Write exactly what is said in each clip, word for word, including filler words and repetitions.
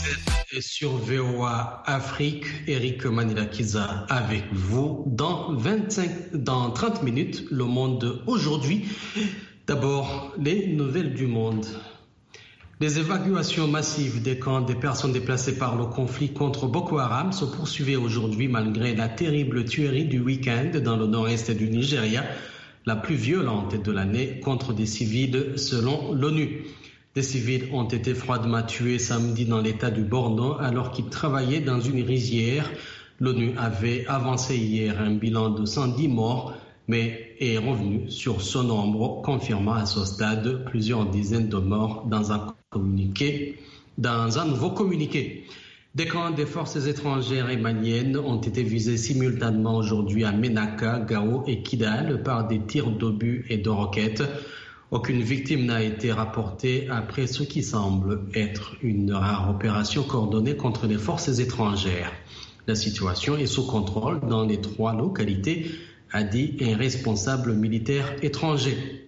Et sur V O A Afrique, Eric Manilakiza avec vous dans vingt-cinq, dans trente minutes, le monde aujourd'hui. D'abord, les nouvelles du monde. Les évacuations massives des camps des personnes déplacées par le conflit contre Boko Haram se poursuivaient aujourd'hui malgré la terrible tuerie du week-end dans le nord-est du Nigeria, la plus violente de l'année contre des civils selon l'ONU. Des civils ont été froidement tués samedi dans l'état du Borno alors qu'ils travaillaient dans une rizière. L'ONU avait avancé hier un bilan de cent dix morts, mais est revenu sur ce nombre, confirmant à ce stade plusieurs dizaines de morts dans un communiqué, dans un nouveau communiqué. Des camps des forces étrangères et maliennes ont été visés simultanément aujourd'hui à Menaka, Gao et Kidal par des tirs d'obus et de roquettes. Aucune victime n'a été rapportée après ce qui semble être une rare opération coordonnée contre les forces étrangères. La situation est sous contrôle dans les trois localités, a dit un responsable militaire étranger.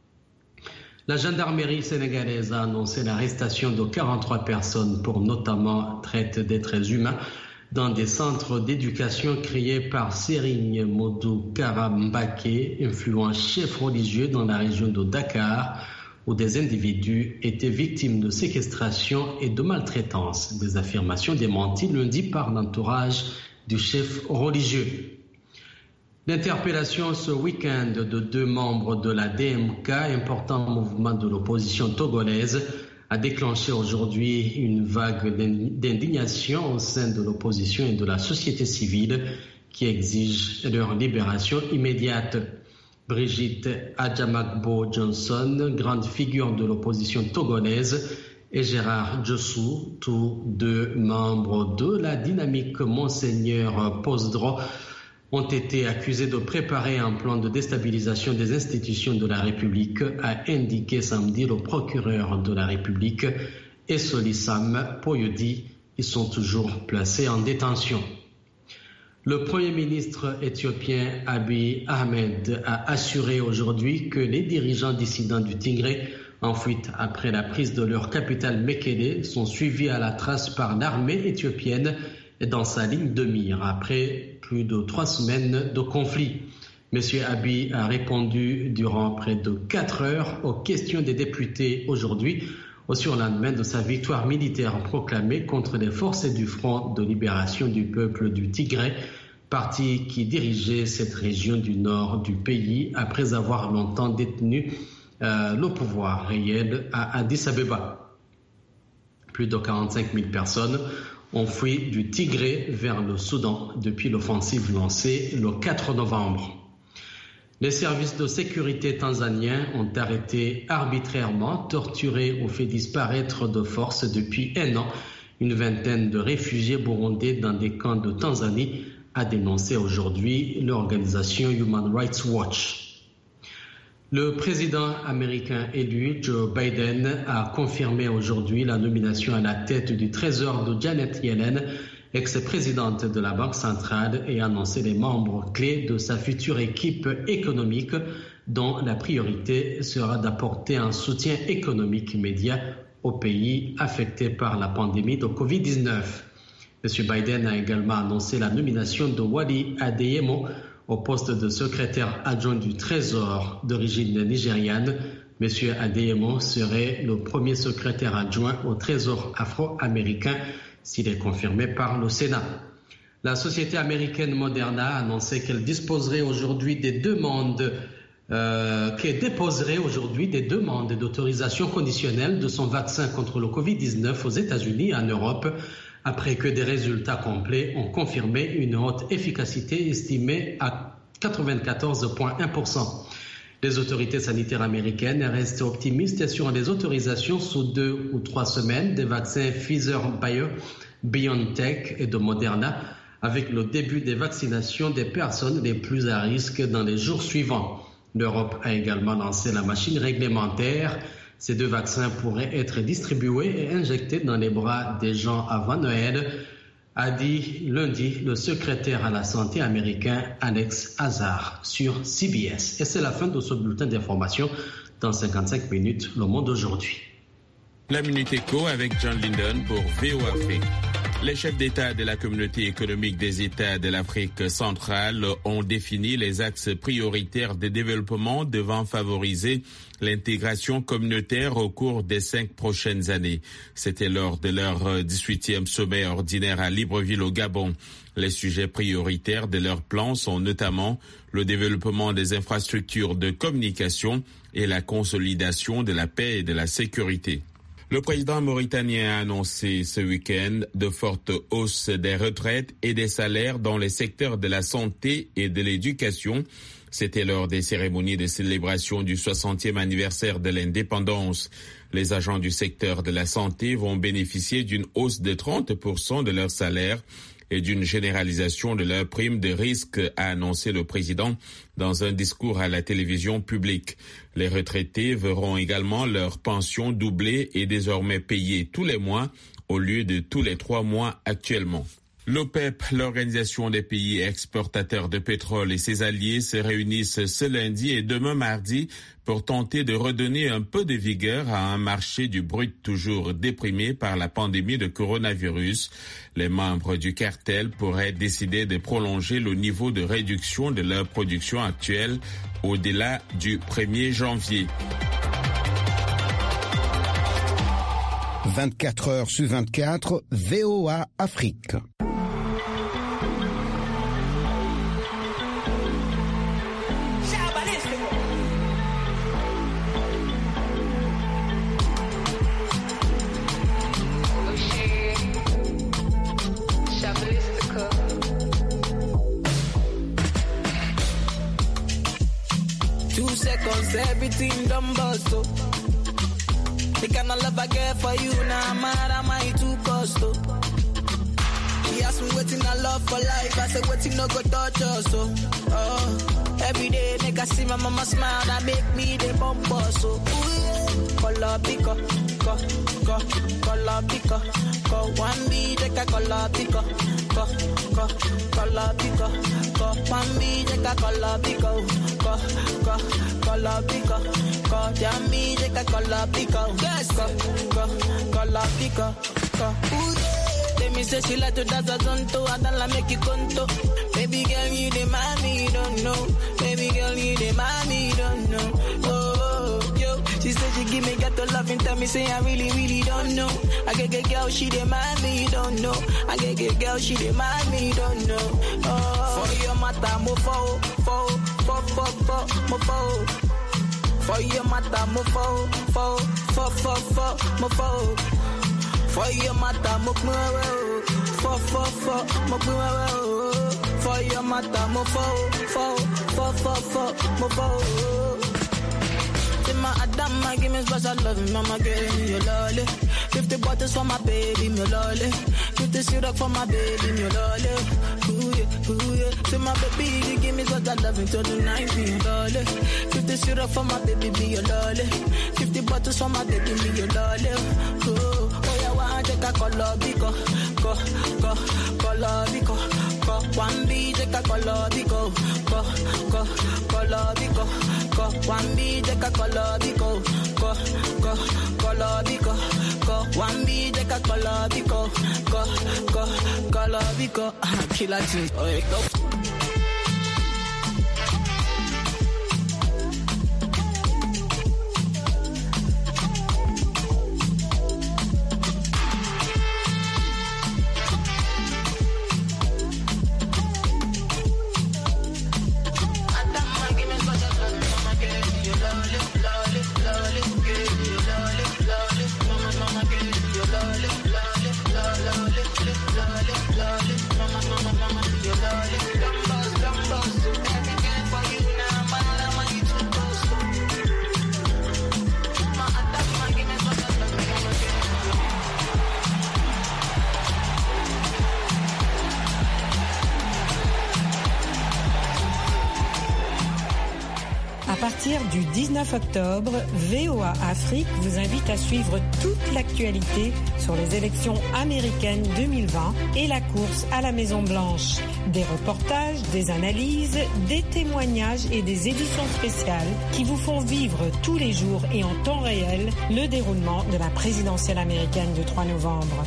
La gendarmerie sénégalaise a annoncé l'arrestation de quarante-trois personnes pour notamment traite d'êtres humains dans des centres d'éducation créés par Serigne Modou Kara Mbacké, influent chef religieux dans la région de Dakar, où des individus étaient victimes de séquestration et de maltraitance. Des affirmations démenties lundi par l'entourage du chef religieux. L'interpellation ce week-end de deux membres de la D M K, important mouvement de l'opposition togolaise, a déclenché aujourd'hui une vague d'indignation au sein de l'opposition et de la société civile qui exige leur libération immédiate. Brigitte Adjamakbo Johnson, grande figure de l'opposition togolaise, et Gérard Djossou, tous deux membres de la dynamique Monseigneur Posdro, ont été accusés de préparer un plan de déstabilisation des institutions de la République, a indiqué samedi le procureur de la République, Essolissam Poyodi. Ils sont toujours placés en détention. Le Premier ministre éthiopien Abiy Ahmed a assuré aujourd'hui que les dirigeants dissidents du Tigré, en fuite après la prise de leur capitale Mekele, sont suivis à la trace par l'armée éthiopienne dans sa ligne de mire après plus de trois semaines de conflit. Monsieur Abiy a répondu durant près de quatre heures aux questions des députés aujourd'hui, au surlendemain de sa victoire militaire proclamée contre les forces du Front de libération du peuple du Tigré, parti qui dirigeait cette région du nord du pays après avoir longtemps détenu euh, le pouvoir réel à Addis Abeba. Plus de quarante-cinq mille personnes ont fui du Tigré vers le Soudan depuis l'offensive lancée le quatre novembre. Les services de sécurité tanzaniens ont arrêté arbitrairement, torturé ou fait disparaître de force depuis un an une vingtaine de réfugiés burundais dans des camps de Tanzanie, a dénoncé aujourd'hui l'organisation Human Rights Watch. Le président américain élu, Joe Biden, a confirmé aujourd'hui la nomination à la tête du Trésor de Janet Yellen, ex-présidente de la Banque centrale, et annoncé les membres clés de sa future équipe économique, dont la priorité sera d'apporter un soutien économique immédiat aux pays affectés par la pandémie de covid dix-neuf. M. Biden a également annoncé la nomination de Wally Adeyemo au poste de secrétaire adjoint du Trésor d'origine nigériane. M. Adeyemo serait le premier secrétaire adjoint au Trésor afro-américain s'il est confirmé par le Sénat. La société américaine Moderna a annoncé qu'elle disposerait aujourd'hui des demandes, euh, qu'elle déposerait aujourd'hui des demandes d'autorisation conditionnelle de son vaccin contre le covid dix-neuf aux États-Unis et en Europe, après que des résultats complets ont confirmé une haute efficacité estimée à quatre-vingt-quatorze virgule un pour cent. Les autorités sanitaires américaines restent optimistes sur les autorisations sous deux ou trois semaines des vaccins Pfizer-Bio, BioNTech et de Moderna, avec le début des vaccinations des personnes les plus à risque dans les jours suivants. L'Europe a également lancé la machine réglementaire. Ces deux vaccins pourraient être distribués et injectés dans les bras des gens avant Noël, a dit lundi le secrétaire à la santé américain Alex Azar sur C B S. Et c'est la fin de ce bulletin d'information. Dans cinquante-cinq minutes, Le Monde aujourd'hui. La Minute Éco avec John Linden pour V O Afrique. Les chefs d'État de la Communauté économique des États de l'Afrique centrale ont défini les axes prioritaires de développement devant favoriser l'intégration communautaire au cours des cinq prochaines années. C'était lors de leur dix-huitième sommet ordinaire à Libreville au Gabon. Les sujets prioritaires de leur plan sont notamment le développement des infrastructures de communication et la consolidation de la paix et de la sécurité. Le président mauritanien a annoncé ce week-end de fortes hausses des retraites et des salaires dans les secteurs de la santé et de l'éducation. C'était lors des cérémonies de célébration du soixantième anniversaire de l'indépendance. Les agents du secteur de la santé vont bénéficier d'une hausse de trente pour cent de leur salaire et d'une généralisation de leur prime de risque, a annoncé le président dans un discours à la télévision publique. Les retraités verront également leur pension doublée et désormais payée tous les mois au lieu de tous les trois mois actuellement. L'OPEP, l'Organisation des pays exportateurs de pétrole et ses alliés se réunissent ce lundi et demain mardi pour tenter de redonner un peu de vigueur à un marché du brut toujours déprimé par la pandémie de coronavirus. Les membres du cartel pourraient décider de prolonger le niveau de réduction de leur production actuelle au-delà du premier janvier. vingt-quatre heures sur vingt-quatre, V O A Afrique. Seconds, everything done bust, oh. The kind of love I get for you, now I'm mad, am I too cost, oh. He asked me waiting I love for life, I said waiting no go touch us, oh. Oh, every day, nigga see my mama smile, that make me the bump us, oh. Color pico, co, co, color pico, co, one B, take a color pico, co, co, color pico, co, one B, take a color pico, co, co, color pico, co, jammy, take a color pico, co, co, color pico, co. Let me say she like to dance a zonto, I don't like make you conto. Baby girl, you the mommy, don't know. Baby girl, you the mommy, don't know. Oh, yo, she said she give me got to love and tell me say I really, really don't know. I get get girl, she the mommy, don't know. I get get girl, she the mommy, don't know. Oh, for your mata, mo fo, fo, fo, fo, fo, mo fo. For your mata, mo fo, fo, fo, fo, fo, mo fo. For your mata, mo fo, fo, fo, fo, mo fo. For your mata, mo fo, fo, fo, fo, fo, mo fo. Say my Adama, give me special love, mama, give me your lolly. Fifty bottles for my baby, me lolly. Fifty syrup for my baby, me lolly. Ooh yeah, ooh yeah. Say my baby, you give me special love until the night, me lolly. Fifty syrup for my baby, be your lolly. Fifty bottles for my baby, me your lolly. Ooh, oh yeah, one take a color biko, go, go, color biko, go. One B take a color biko, go, go, color biko, go. One B take a color biko, go, go, color biko, go. One B take a color biko, go, go, color biko. Killer jeans, oh yeah, go. Mama, mama, mama, your lolly, lolly, lolly, mama, mama, your lolly, partir du dix-neuf octobre, V O A Afrique vous invite à suivre toute l'actualité sur les élections américaines deux mille vingt et la course à la Maison-Blanche. Des reportages, des analyses, des témoignages et des éditions spéciales qui vous font vivre tous les jours et en temps réel le déroulement de la présidentielle américaine du trois novembre.